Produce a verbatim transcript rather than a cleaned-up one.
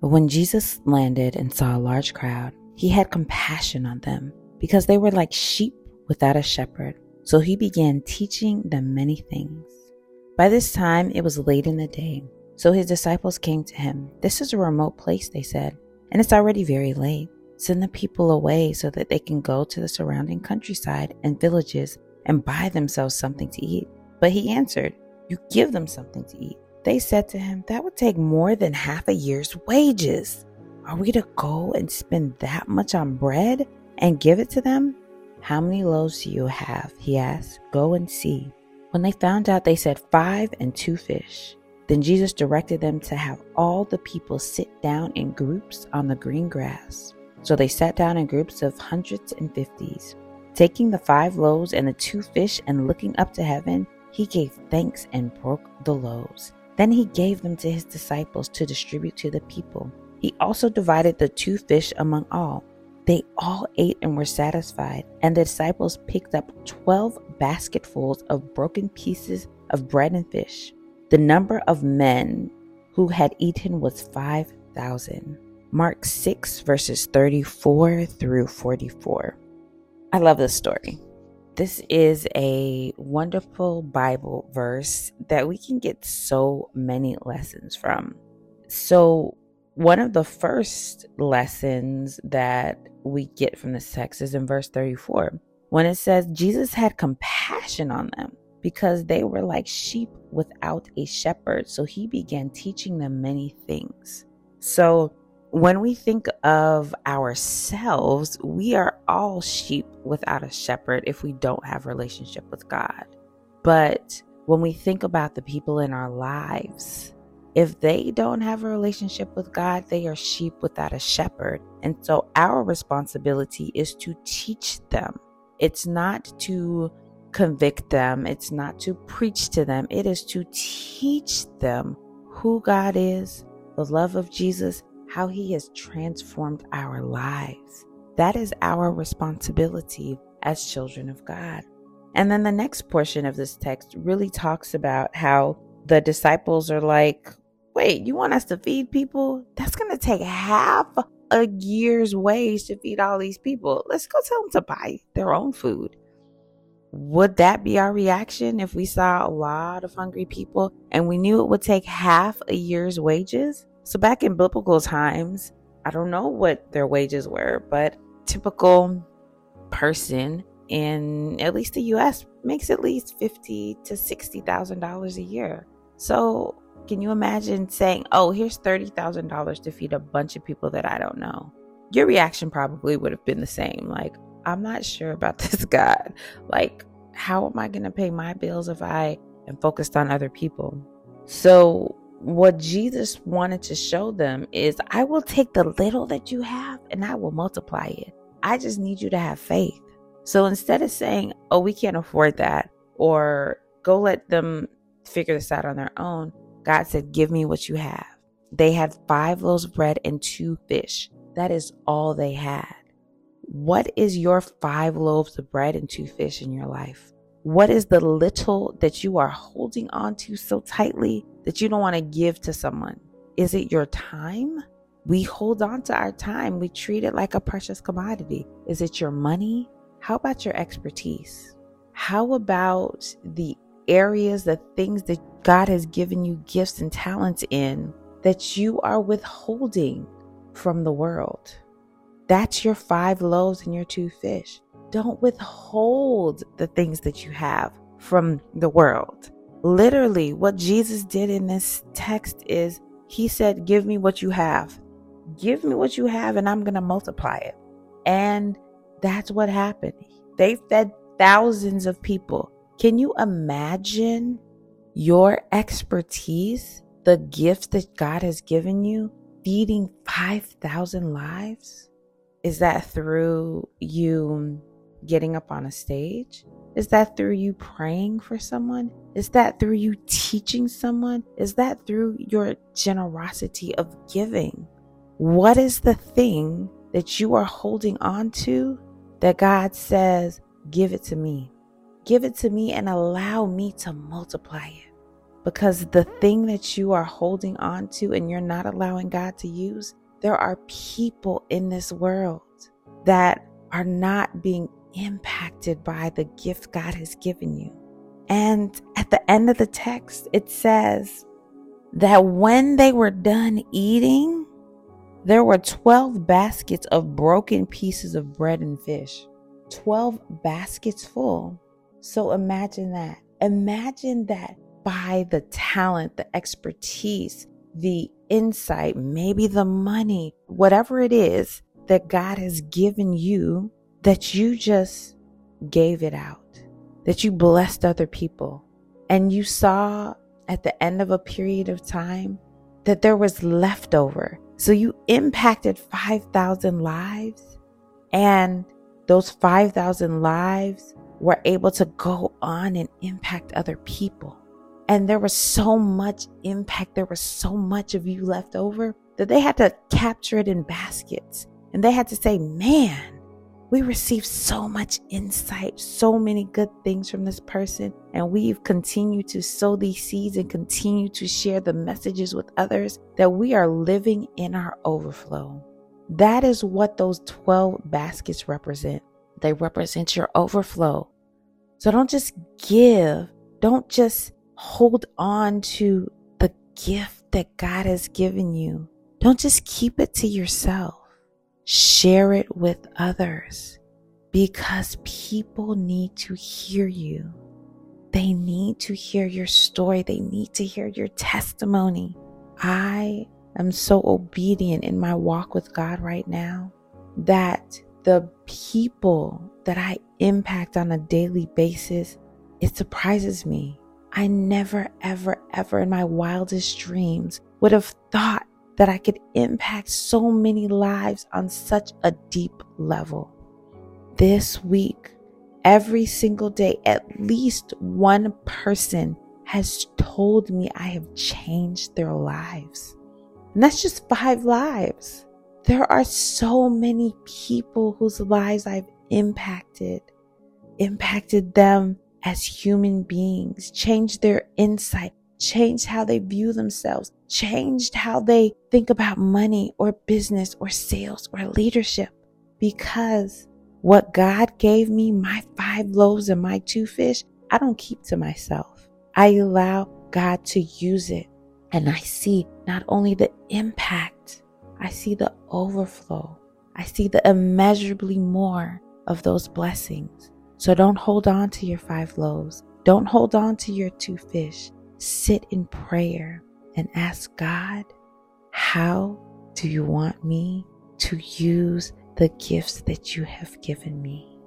But when Jesus landed and saw a large crowd, he had compassion on them because they were like sheep without a shepherd. So he began teaching them many things. By this time, it was late in the day. So his disciples came to him. "This is a remote place," they said, "and it's already very late. Send the people away so that they can go to the surrounding countryside and villages and buy themselves something to eat." But he answered, "You give them something to eat." They said to him, "That would take more than half a year's wages. Are we to go and spend that much on bread and give it to them?" "How many loaves do you have?" he asked. "Go and see." When they found out, they said, "Five and two fish." Then Jesus directed them to have all the people sit down in groups on the green grass. So they sat down in groups of hundreds and fifties. Taking the five loaves and the two fish and looking up to heaven, he gave thanks and broke the loaves. Then he gave them to his disciples to distribute to the people. He also divided the two fish among all. They all ate and were satisfied, and the disciples picked up twelve basketfuls of broken pieces of bread and fish. The number of men who had eaten was five thousand. Mark six, verses thirty-four through forty-four. I love this story. This is a wonderful Bible verse that we can get so many lessons from. So one of the first lessons that we get from this text is in verse thirty-four, when it says Jesus had compassion on them because they were like sheep without a shepherd. So he began teaching them many things. So when we think of ourselves, we are all sheep without a shepherd if we don't have a relationship with God. But when we think about the people in our lives, if they don't have a relationship with God, they are sheep without a shepherd. And so our responsibility is to teach them. It's not to convict them. It's not to preach to them. It is to teach them who God is, the love of Jesus, how he has transformed our lives. That is our responsibility as children of God. And then the next portion of this text really talks about how the disciples are like, wait, you want us to feed people? That's going to take half a year's wage to feed all these people. Let's go tell them to buy their own food. Would that be our reaction if we saw a lot of hungry people and we knew it would take half a year's wages? So back in biblical times, I don't know what their wages were, but typical person in at least the U S makes at least fifty thousand to sixty thousand dollars a year. So can you imagine saying, oh, here's thirty thousand dollars to feed a bunch of people that I don't know? Your reaction probably would have been the same. Like, I'm not sure about this God. Like, how am I going to pay my bills if I am focused on other people? So what Jesus wanted to show them is, I will take the little that you have and I will multiply it. I just need you to have faith. So instead of saying, oh, we can't afford that, or go let them figure this out on their own, God said, give me what you have. They had five loaves of bread and two fish. That is all they had. What is your five loaves of bread and two fish in your life? What is the little that you are holding on to so tightly that you don't want to give to someone? Is it your time? We hold on to our time. We treat it like a precious commodity. Is it your money? How about your expertise? How about the areas, the things that God has given you gifts and talents in that you are withholding from the world? That's your five loaves and your two fish. Don't withhold the things that you have from the world. Literally, what Jesus did in this text is he said, give me what you have. Give me what you have and I'm going to multiply it. And that's what happened. They fed thousands of people. Can you imagine your expertise, the gifts that God has given you, feeding five thousand lives? Is that through you getting up on a stage? Is that through you praying for someone? Is that through you teaching someone? Is that through your generosity of giving? What is the thing that you are holding on to that God says, give it to me? Give it to me and allow me to multiply it. because the thing that you are holding on to and you're not allowing God to use, there are people in this world that are not being impacted by the gift God has given you. And at the end of the text, it says that when they were done eating, there were twelve baskets of broken pieces of bread and fish. twelve baskets full. So imagine that. Imagine that by the talent, the expertise, the insight, maybe the money, whatever it is that God has given you, that you just gave it out, that you blessed other people. And you saw at the end of a period of time that there was leftover. So you impacted five thousand lives, and those five thousand lives were able to go on and impact other people. And there was so much impact, there was so much of you left over that they had to capture it in baskets. And they had to say, man, we received so much insight, so many good things from this person. And we've continued to sow these seeds and continue to share the messages with others, that we are living in our overflow. That is what those twelve baskets represent. They represent your overflow. So don't just give. Don't just hold on to the gift that God has given you. Don't just keep it to yourself. Share it with others, because people need to hear you. They need to hear your story. They need to hear your testimony. I am so obedient in my walk with God right now that the people that I impact on a daily basis, it surprises me. I never, ever, ever in my wildest dreams would have thought that I could impact so many lives on such a deep level. This week, every single day, at least one person has told me I have changed their lives. And that's just five lives. There are so many people whose lives I've impacted, impacted them as human beings, changed their insight, changed how they view themselves, changed how they think about money or business or sales or leadership. Because what God gave me, my five loaves and my two fish, I don't keep to myself. I allow God to use it. And I see not only the impact, I see the overflow. I see the immeasurably more of those blessings. So don't hold on to your five loaves. Don't hold on to your two fish. Sit in prayer and ask God, how do you want me to use the gifts that you have given me?